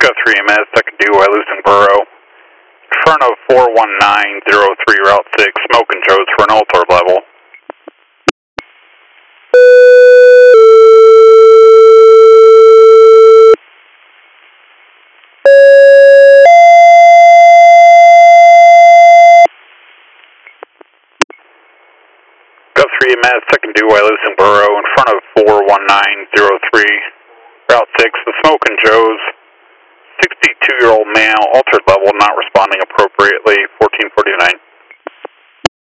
Got 3 EMS, second due, Lewiston Borough. In front of 41903 Route 6, smoke and shows for an altar level. Got 3 EMS, second due, Lewiston Borough. In front of 41903 Route 6, the smoke and shows. 62-year-old male, altered level, not responding appropriately, 1449.